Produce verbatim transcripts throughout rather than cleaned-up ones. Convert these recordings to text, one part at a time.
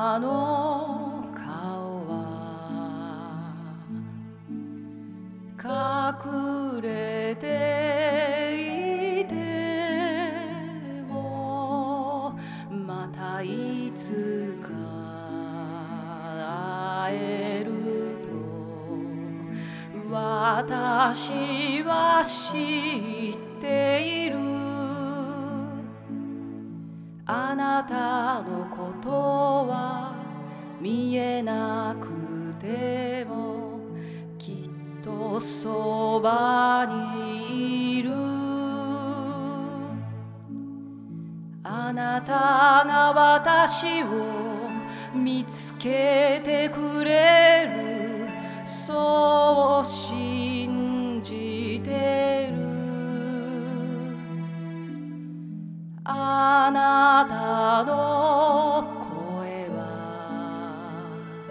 たの顔は隠れていてもまたいつか会えると私は知っている。あなたのことは見えなくてもきっとそばにいる。あなたが私を見つけてくれる、そう信じてる。あなたの声は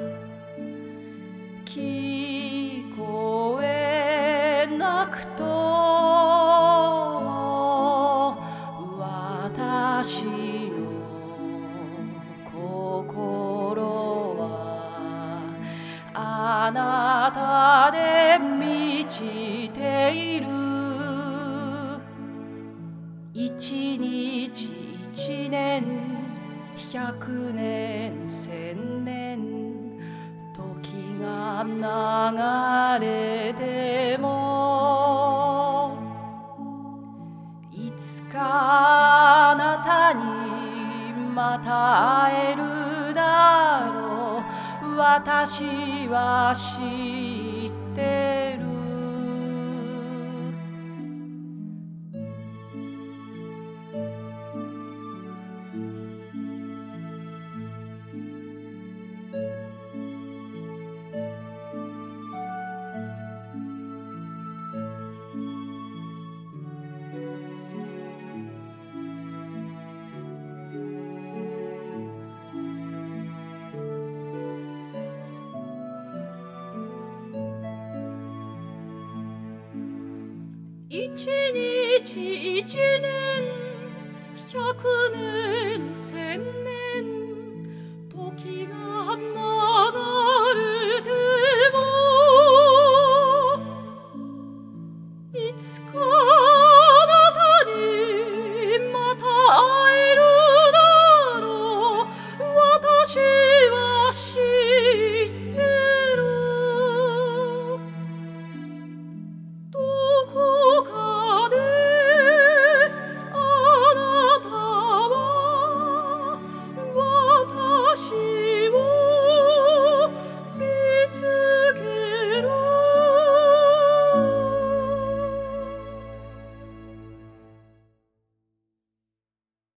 聞こえなくとも私の心はあなたで満ちている。一日一年百年千年時が流れてもいつかあなたにまた会えるだろう。私は知ってる。一日一年百年千年時が